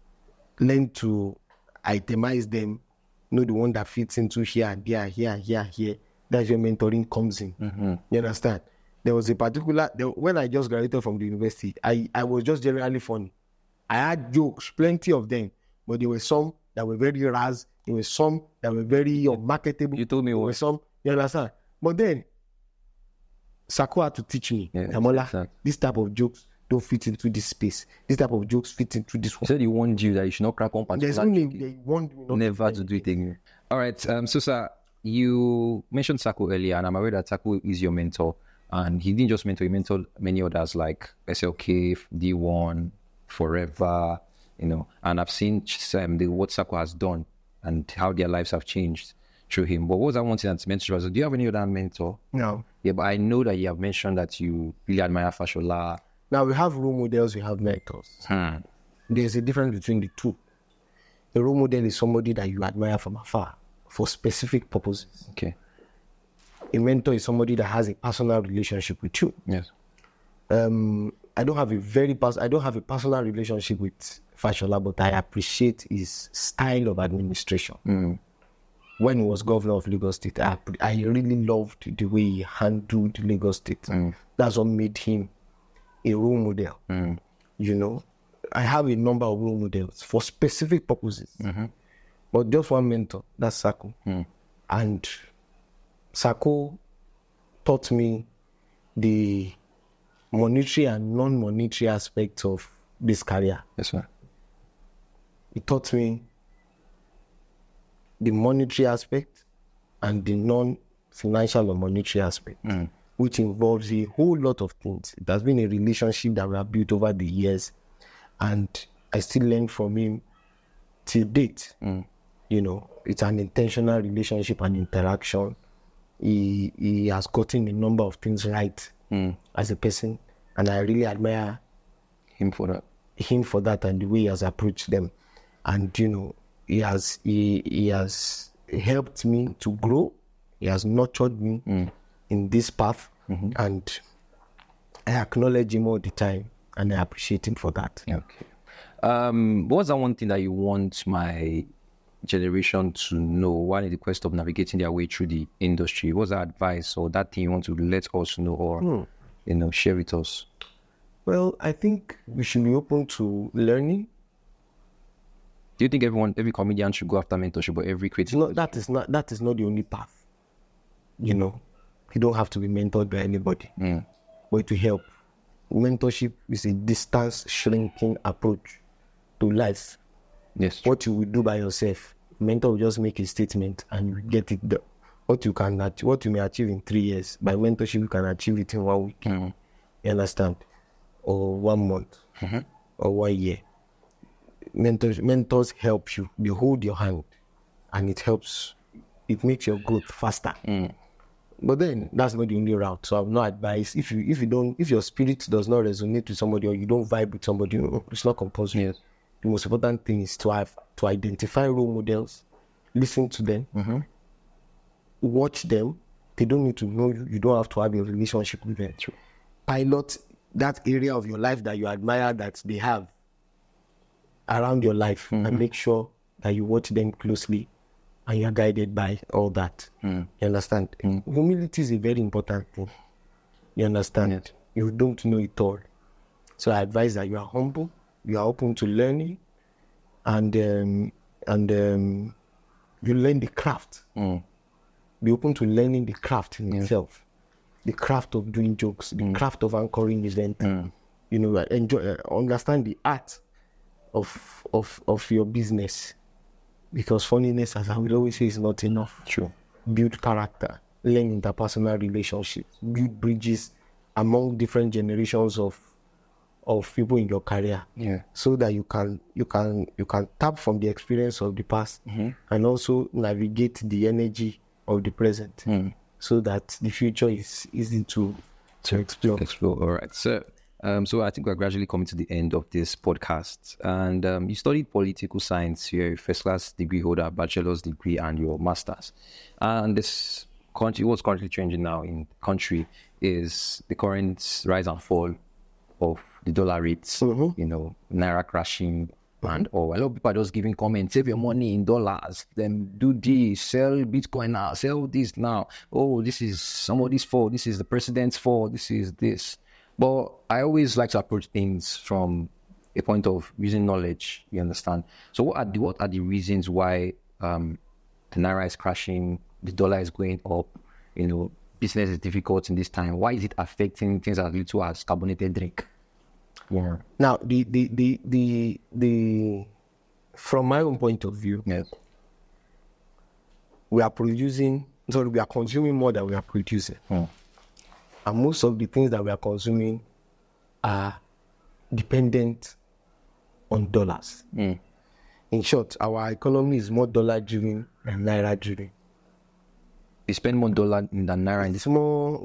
itemize them. Know the one that fits into here and there, here and here and here. That's where mentoring comes in. You understand? There was a particular, when I just graduated from the university, I was just generally funny. I had jokes, plenty of them, but there were some that were very ras. There were some that were very unmarketable. You told me there what? were some, you understand? But then, Sako had to teach me, Yeah, Damola, exactly. this type of jokes don't fit into this space. This type of jokes fit into this He one. said he warned you that you should not crack on There's particular only joke. one not Never to do it again. All right, Susa, you mentioned Sako earlier, and I'm aware that Sako is your mentor. And he didn't just mentor, he mentored many others like SLK, D1, Forever, And I've seen what Sako has done and how their lives have changed through him. But what was that one thing that's mentioned? Do you have any other mentor? No. Yeah, but I know that you have mentioned that you really admire Fashola. Now we have role models, we have mentors. There's a difference between the two. A role model is somebody that you admire from afar for specific purposes. Okay. A mentor is somebody that has a personal relationship with you. Yes. I don't have a personal relationship with Fashola, but I appreciate his style of administration. When he was governor of Lagos State, I really loved the way he handled Lagos State. That's what made him a role model. I have a number of role models for specific purposes. But just one mentor, that's Sako. And Sako taught me the monetary and non-monetary aspects of this career. Yes, sir. He taught me the monetary aspect and the non-financial or monetary aspect, which involves a whole lot of things. It has been a relationship that we have built over the years. and I still learn from him till date. You know, it's an intentional relationship and interaction. He has gotten a number of things right as a person, and I really admire him for that and the way he has approached them. And you know, he has helped me to grow. He has nurtured me in this path, and I acknowledge him all the time, and I appreciate him for that. Okay. What's that one thing that you want my generation to know while in the quest of navigating their way through the industry? What's that advice or that thing you want to let us know or share with us? Well, I think we should be open to learning. Do you think every comedian should go after mentorship, or every creative? That is not the only path. You know, you don't have to be mentored by anybody, but to help. Mentorship is a distance shrinking approach to life. Yes. What you will do by yourself, mentor will just make a statement and you get it done. What you may achieve in 3 years, by mentorship you can achieve it in 1 week. You understand? Or 1 month, or 1 year. Mentors help you. They hold your hand, and it makes your growth faster. But then that's not the only route. So I have no advice. If your spirit does not resonate with somebody, or you don't vibe with somebody, it's not compulsory. Yes. The most important thing is to identify role models, listen to them, watch them. They don't need to know you. You don't have to have a relationship with them. True. Pilot that area of your life that you admire that they have around your life, and make sure that you watch them closely and you're guided by all that. You understand? Humility is a very important thing. You understand? Yes. You don't know it all. So I advise that you are humble, you are open to learning, and you learn the craft. Be open to learning the craft in itself. The craft of doing jokes, the craft of anchoring event. You know, understand the art of your business, because funniness, as I will always say, is not enough. True. Build character, learn interpersonal relationships, build bridges among different generations of people in your career. So that you can tap from the experience of the past and also navigate the energy of the present, so that the future is easy to explore. All right, so I think we're gradually coming to the end of this podcast. And you studied political science. You're a first-class degree holder, bachelor's degree, and your master's. And this country, what's currently changing now in the country is the current rise and fall of the dollar rates. You know, Naira crashing, and a lot of people are just giving comments. Save your money in dollars. Then do this. Sell Bitcoin now. Sell this now. Oh, this is somebody's fault. This is the president's fault. This is this. But I always like to approach things from a point of using knowledge, you understand? So what are the reasons why the Naira is crashing, the dollar is going up, you know, business is difficult in this time? Why is it affecting things as little as carbonated drink? Yeah. Now, the from my own point of view, we are consuming more than we are producing. And most of the things that we are consuming are dependent on dollars. In short, our economy is more dollar-driven than Naira-driven. We spend more dollar than Naira in this. More,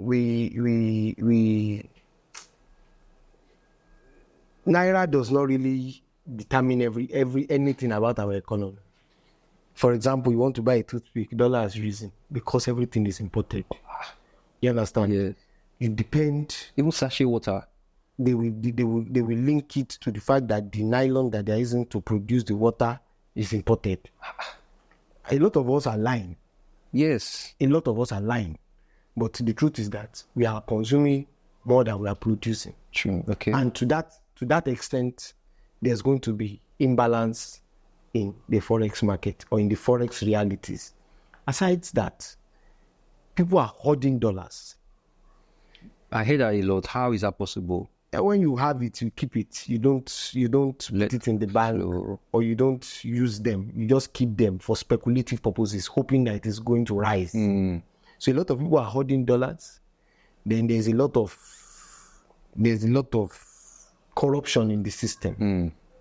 Naira does not really determine anything about our economy. For example, you want to buy a toothpick, dollar is using because everything is imported. You understand? Yes. It depends. Even sachet water. They will link it to the fact that the nylon that they're using to produce the water is imported. A lot of us are lying. Yes. A lot of us are lying. But the truth is that we are consuming more than we are producing. True. Okay. And to that extent, there's going to be imbalance in the forex market or in the forex realities. Aside that, people are hoarding dollars. I hear that a lot. How is that possible? When you have it, you keep it. You don't put it in the bank or you don't use them. You just keep them for speculative purposes, hoping that it is going to rise. So a lot of people are hoarding dollars. Then there's a lot of corruption in the system.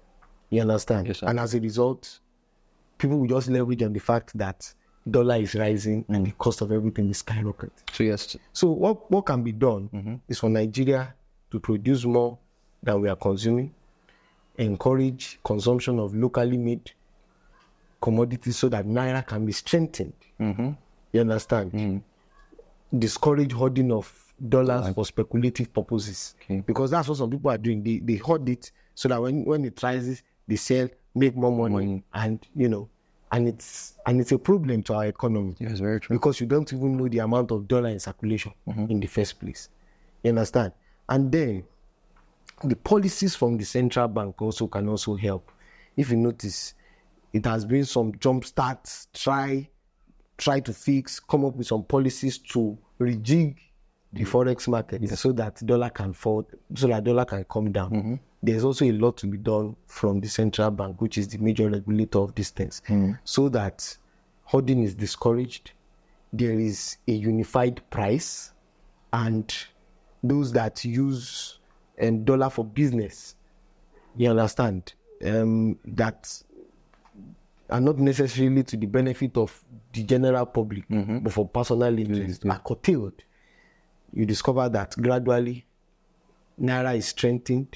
You understand? Yes, sir. And as a result, people will just leverage on the fact that dollar is rising and the cost of everything is skyrocketing. So yes, So what can be done is for Nigeria to produce more than we are consuming, encourage consumption of locally made commodities so that Naira can be strengthened. You understand? Discourage hoarding of dollars for speculative purposes. Because that's what some people are doing. They hoard it so that when it rises, they sell, make more money. And, you know, and it's a problem to our economy. yes, very true. Because you don't even know the amount of dollar in circulation in the first place. You understand? And then the policies from the central bank can also help. If you notice, it has been some jump starts, try to fix, come up with some policies to rejig the forex market so that dollar can fall, so that dollar can come down. There's also a lot to be done from the central bank, which is the major regulator of these things, so that hoarding is discouraged. There is a unified price, and those that use dollar for business, you understand, that are not necessarily to the benefit of the general public, but for personal interest, are curtailed. You discover that gradually Naira is strengthened,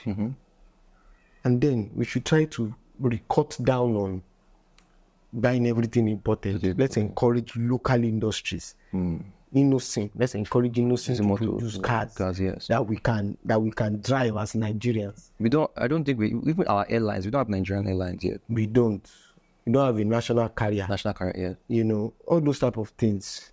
and then we should try to cut down on buying everything imported. Let's encourage local industries. Innocent. Let's encourage innocent to produce cars that we can drive as Nigerians. I don't think even our airlines, we don't have Nigerian airlines yet. We don't have a national carrier. Yes. You know, all those type of things.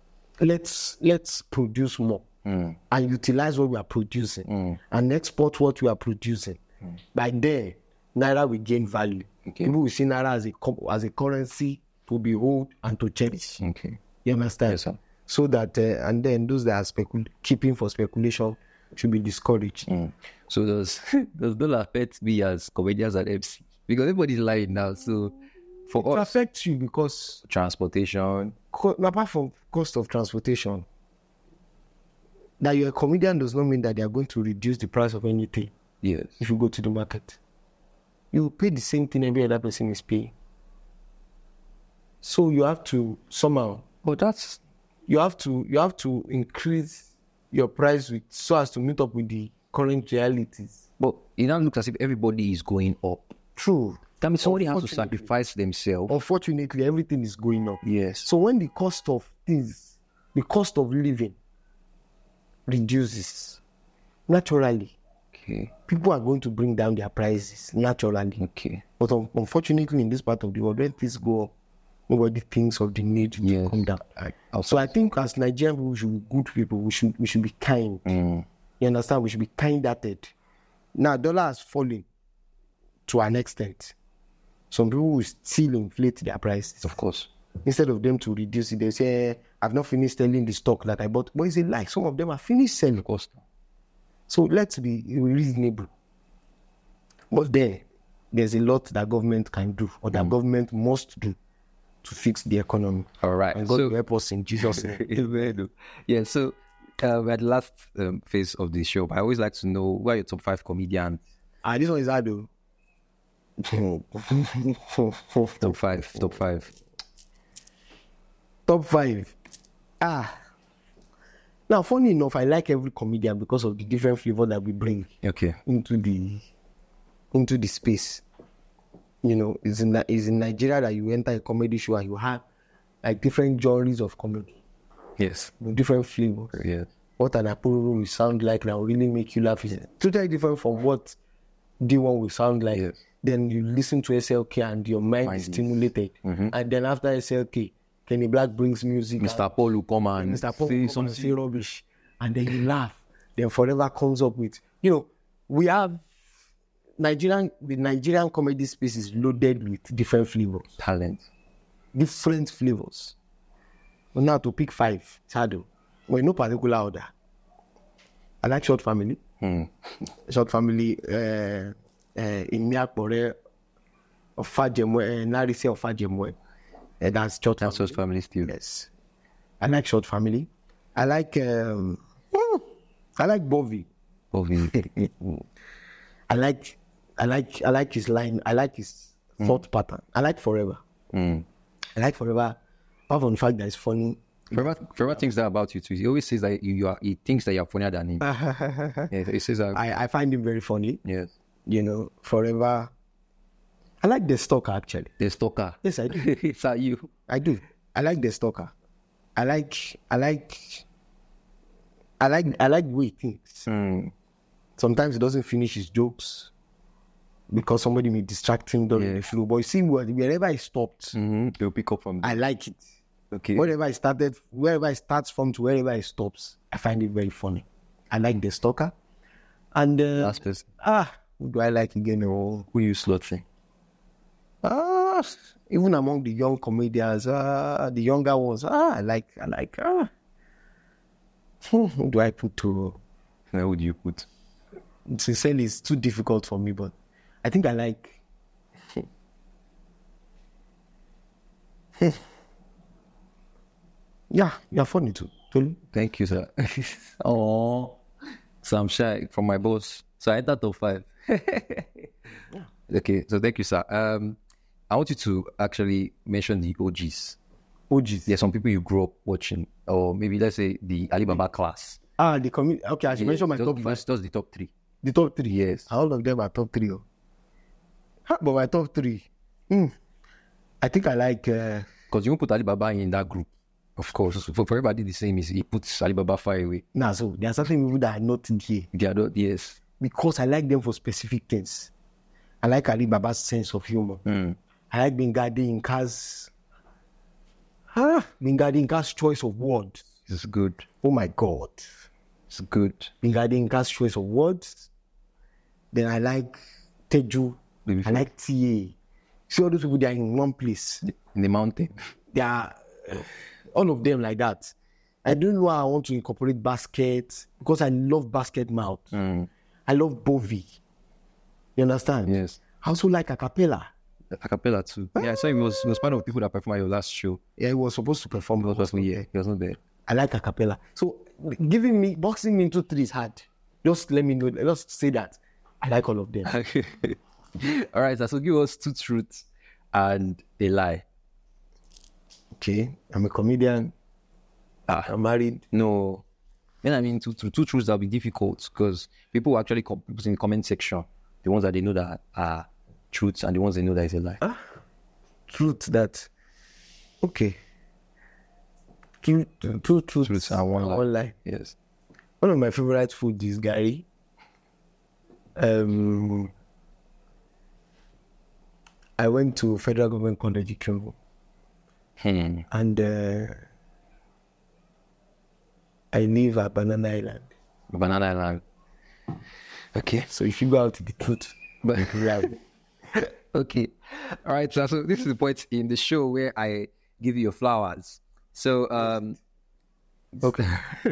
Let's produce more and utilize what we are producing and export what we are producing. By then, Naira will gain value. People will see Naira as a currency to behold and to cherish. You understand? Yes, sir. So that and then those that are keeping for speculation should be discouraged. So does dollar affect me as comedians at MC? Because everybody's lying now. So for It us, affects you because transportation. apart from cost of transportation, that you're a comedian does not mean that they are going to reduce the price of anything. Yes. If you go to the market, you will pay the same thing every other person is paying. So you have to somehow, But that's you have to increase your price so as to meet up with the current realities. But it now looks as if everybody is going up. True. That means somebody has to sacrifice themselves. Unfortunately, everything is going up. Yes. So when the cost of living reduces naturally, people are going to bring down their prices naturally. But unfortunately, in this part of the world, when things go up, nobody thinks of the need to come down. So I think as Nigerian people, we should be good people. We should be kind. You understand? We should be kind-hearted. Now, dollar has fallen to an extent. Some people will still inflate their prices. Of course. Instead of them to reduce it, they say, I've not finished selling the stock that I bought. But it's a lie. Some of them are finished selling. So let's be reasonable. But then, there's a lot that government can do, or that government must do, to fix the economy. All right. And God will help us in Jesus' name. Yeah, so we're at the last phase of the show. But I always like to know, who are your top 5 comedians? This one is hard though. Top 5. Top 5. Now, funny enough, I like every comedian because of the different flavor that we bring into the space. You know, it's in Nigeria that you enter a comedy show and you have like different genres of comedy. Yes. Different flavors. Yes. What an Apollo will sound like that will really make you laugh. It's totally different from what D1 will sound like. Yes. Then you listen to SLK and your mind is stimulated. And then after SLK, Kenny Black brings music. Mr. Paul will come and say rubbish. And then you laugh. Then Forever comes up with, we have the Nigerian comedy space is loaded with different flavors. Talent. Different flavors. Well, now to pick 5, it's hard. Well, in no particular order. I like Short Family. Short Family, Imiakpore, Ofajemwe, Narise Ofajemwe. That's Short Family still. Yes. I like Short Family. I like Bovie. Bovie. I like I like his line. I like his thought pattern. I like Forever. I like Forever. Apart from the fact that it's funny. Forever thinks that about you too. He always says that he thinks that you're funnier than him. Yeah, he says that. I find him very funny. Yes. You know, Forever. I like The Stalker actually. The Stalker. Yes, I do. It's at you. I do. I like The Stalker. I like the way he thinks. Sometimes he doesn't finish his jokes because somebody may distract him during the flow. But you see, wherever he stopped, They'll pick up from there. I like it. Okay. Wherever he starts from to wherever he stops, I find it very funny. I like The Stalker. And Last person. who do I like again? Oh, Who you slotting? even among the young comedians, the younger ones, I like. Who do I put to? Where would you put? Sincerely, it's too difficult for me, but I think I like. Yeah, you're funny too. Tolu. Thank you, sir. Oh, so I'm shy from my boss. So I entered top 5. Okay, so thank you, sir. I want you to actually mention the OGs. OGs. There's some people you grew up watching, or maybe let's say the Alibaba class. The community. Okay, I should mention my top 5. Just the top 3. The top 3. Yes. All of them are top 3. Oh. But my top 3. I think I like. Because you won't put Alibaba in that group. Of course. For everybody, the same is he puts Alibaba far away. So there are certain people that are not in here. They are not, yes. Because I like them for specific things. I like Alibaba's sense of humor. I like Bingadi Inka's choice of words. It's good. Oh my God. It's good. Bingadi Inka's choice of words. Then I like Teju. I like TA. See all those people, they are in one place. In the mountain. They are all of them like that. I don't know how I want to incorporate basket because I love basket mouth. I love Bovi. You understand? Yes. I also like acapella. Acapella too. Yeah, so he was part of people that performed at your last show. Yeah, he was supposed to perform. He was not there. I like acapella. So boxing me into 3 is hard. Just let me know. Just say that. I like all of them. All right, so give us 2 truths and a lie. Okay, I'm a comedian. I'm married. No. Then I mean, two truths that will be difficult because people will actually put in the comment section the ones that they know that are truths and the ones they know that is a lie. Truth that. Okay. Two truths and one lie. Yes. One of my favorite food is gari. I went to Federal Government College Ikembu. And I live at Banana Island. Banana Island. Okay. So if you go out to the truth, but okay. All right. So this is the point in the show where I give you your flowers. So okay.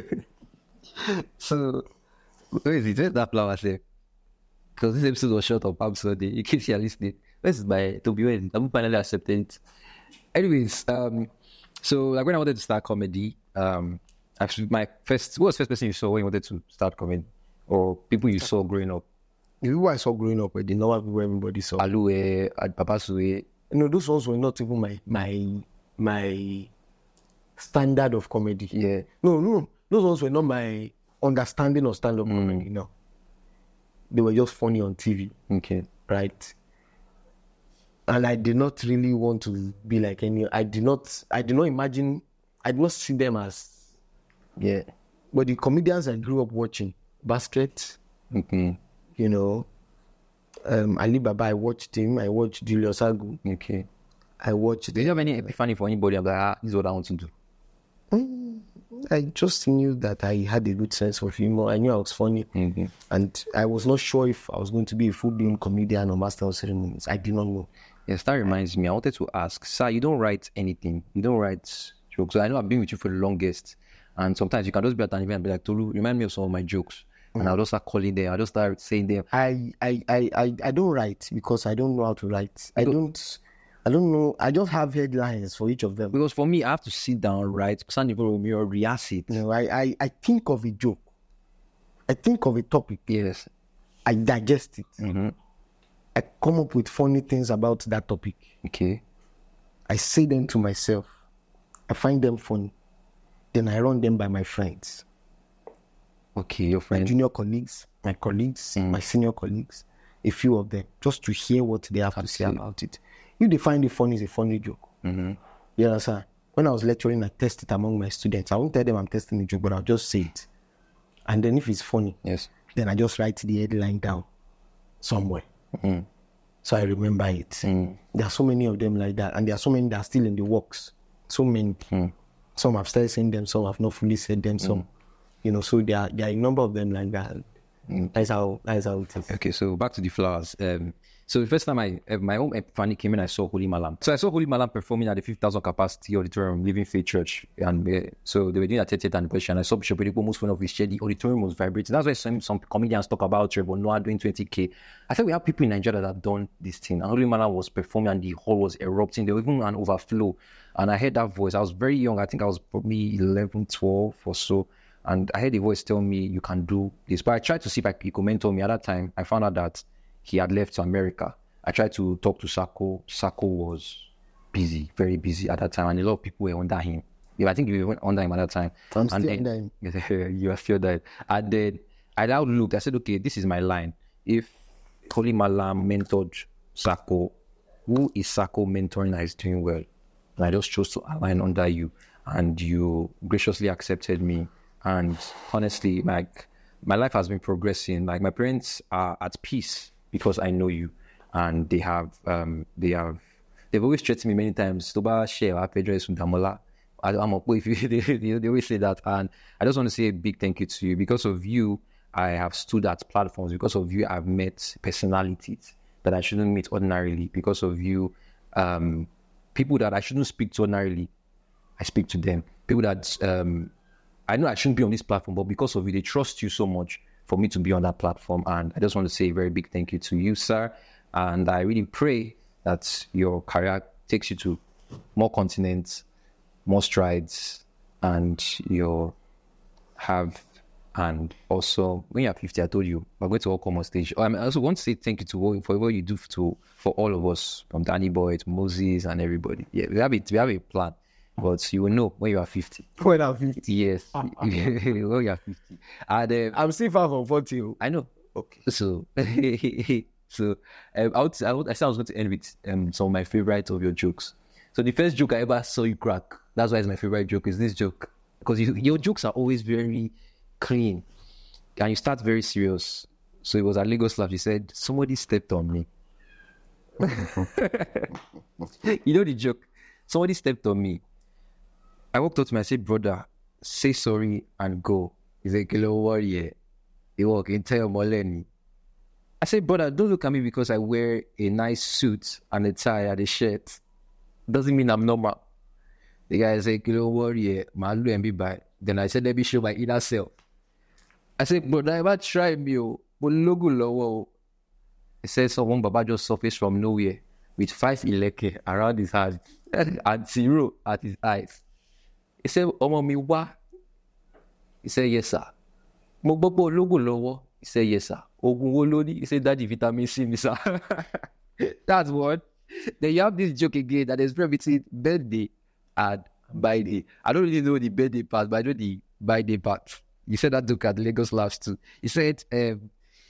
So where is it? Where's that flowers there? Because this episode was short of Palm Sunday. In case you're listening, this is my to be when I'm finally accepting it. Anyways, so like when I wanted to start comedy, actually who was the first person you saw when you wanted to start comedy? Or people you saw growing up? The people I saw growing up were the normal people everybody saw. Alue, Papa Sue. No, those ones were not even my standard of comedy. Yeah. No. Those ones were not my understanding of stand-up comedy, no. They were just funny on TV. Okay. Right? And I did not really want to be like any. I did not imagine. I did not see them as. Yeah. But the comedians I grew up watching, Basket, you know, Alibaba, I watched him. I watched Julius Agu. Okay. I watched. Do you have any epiphany for anybody? I'm like, this is what I want to do. I just knew that I had a good sense of humor. I knew I was funny. And I was not sure if I was going to be a full-blown comedian or master of ceremonies. I did not know. Yes, that reminds me. I wanted to ask, sir, you don't write anything. You don't write jokes. So I know I've been with you for the longest. And sometimes you can just be at an event and be like, Tolu, remind me of some of my jokes. And I'll just start calling them. I'll just start saying them. I don't write because I don't know how to write. I don't know. I just have headlines for each of them. Because for me, I have to sit down, write, stand in front of me or rehearse it. You know, I think of a joke. I think of a topic. Yes. I digest it. I come up with funny things about that topic. Okay. I say them to myself. I find them funny. Then I run them by my friends. Okay, your My friend. junior colleagues, my colleagues, my senior colleagues, a few of them, just to hear what they have to say about it. If they find it funny, it's a funny joke. You understand? When I was lecturing, I test it among my students. I won't tell them I'm testing the joke, but I'll just say it. And then if it's funny, Yes. then I just write the headline down somewhere. So I remember it. There are so many of them like that. And there are so many that are still in the works. So many. Some have started saying them, some have not fully said them, some, so there are a number of them like that. That's how it is. Okay, so back to the flowers. So the first time my own epiphany came in, I saw Holy Malam. So I saw Holy Malam performing at the 5,000 capacity auditorium, Living Faith Church. And so they were doing a 30th anniversary. And I saw Bishop Oyedepo almost one of his chair. The auditorium was vibrating. That's why some comedians talk about Trevor Noah doing 20K. I think we have people in Nigeria that have done this thing. And Holy Malam was performing and the hall was erupting. There was even an overflow. And I heard that voice. I was very young. I think I was probably 11, 12 or so. And I heard the voice tell me, you can do this. But I tried to see if he could mentor me. At that time, I found out that he had left to America. I tried to talk to Sako. Sako was busy, very busy at that time. And a lot of people were under him. I think you were under him at that time. I'm still under him. You are still there. And then I now looked. I said, okay, this is my line. If Holy Malam mentored Sako, who is Sako mentoring that is doing well? And I just chose to align under you. And you graciously accepted me. And honestly, like, my life has been progressing. Like, my parents are at peace because I know you, and they've always threatened me many times. Toba share address with Damola. They always say that, and I just want to say a big thank you to you. Because of you, I have stood at platforms. Because of you, I've met personalities that I shouldn't meet ordinarily. Because of you, people that I shouldn't speak to ordinarily, I speak to them. People that I know I shouldn't be on this platform, but because of you, they trust you so much for me to be on that platform. And I just want to say a very big thank you to you, sir. And I really pray that your career takes you to more continents, more strides, and you'll have. And also, when you're 50, I told you, we're going to all come on stage. I also want to say thank you for what you do for all of us, from Danny Boy to Moses and everybody. Yeah, we have a plan. But you will know when you are 50. When I'm 50? Yes. When you are 50. And, I'm still far from 40. I know. Okay. So, I said I was going to end with some of my favorite of your jokes. So the first joke I ever saw you crack, that's why it's my favorite joke, is this joke. Because your jokes are always very clean. And you start very serious. So it was at Lagos Labs. You said, somebody stepped on me. You know the joke? Somebody stepped on me. I walked up to him and I said, brother, say sorry and go. He said, Kilo warrior. He walked in, tell Moleni. I said, brother, don't look at me because I wear a nice suit and a tie and a shirt. Doesn't mean I'm normal. The guy said, Kilo warrior, malu and be by. Then I said, let me show my inner self. I said, brother, ever try me, but logo low. He said, someone Baba just surfaced from nowhere with 5 ileke around his heart and 0 at his eyes. He said, Omo mi wa? He said, yes, sir. Mo gbogbo logo lowo? He said, yes, sir. Ogun wo lo ni? He said, Daddy, vitamin C, mi sir. That's one. Then you have this joke again that is between birthday and by day. I don't really know the birthday part, but I know the by day part. You said that joke at Lagos Labs too. He said, so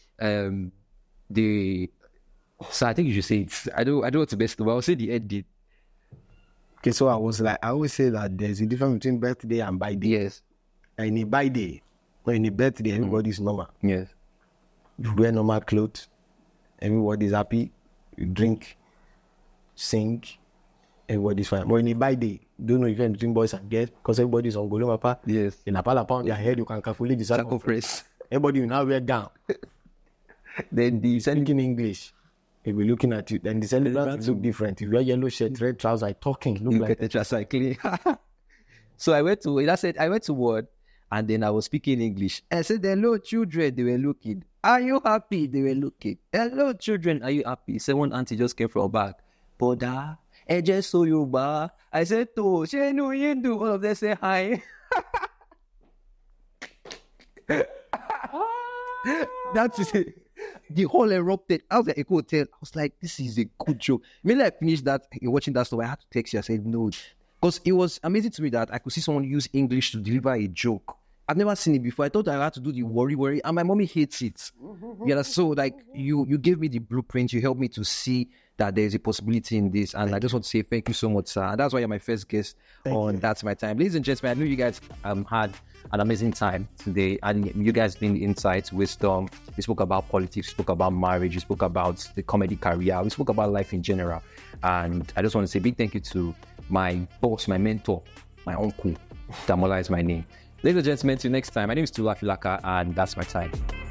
I think you should say it. I don't know what the best, but I'll say the ending. Okay, so I always say that there's a difference between birthday and by day. Yes. In a by day, or in a birthday, everybody's normal. Yes. You wear normal clothes, everybody's happy, you drink, sing, everybody's fine. But in a by day, don't know if you're between boys and girls, because everybody's on Golomapa. Yes. In a palapa on their head, you can calculate the circumference. Everybody will now wear down. Then the speaking English. If we're looking at you, then the celebrants look different. If you wear yellow shirt, red trousers, talking, look like tetracycline. So I went to word, and then I was speaking English. I said, hello, children, they were looking. Are you happy? They were looking. Hello, children, are you happy? So one auntie just came from back. Boda, Eje Soyoba. I said, to, Shenu Yindu. All of them say hi. That's it. the whole erupted. I was at Eco Hotel. I was like, this is a good joke. When I finished that, watching that stuff, I had to text you. I said, no. Because it was amazing to me that I could see someone use English to deliver a joke. I've never seen it before. I thought I had to do the worry, and my mommy hates it. Yeah, so like you gave me the blueprint. You helped me to see that there's a possibility in this, and I just want to say thank you so much, sir. And that's why you're my first guest on That's My Time. Ladies and gentlemen, I know you guys had an amazing time today, and you guys gained insights, wisdom. We spoke about politics, we spoke about marriage, we spoke about the comedy career, we spoke about life in general. And I just want to say a big thank you to my boss, my mentor, my uncle. Damola is my name. Ladies and gentlemen, till next time, my name is Tolu Afilaka, and that's my time.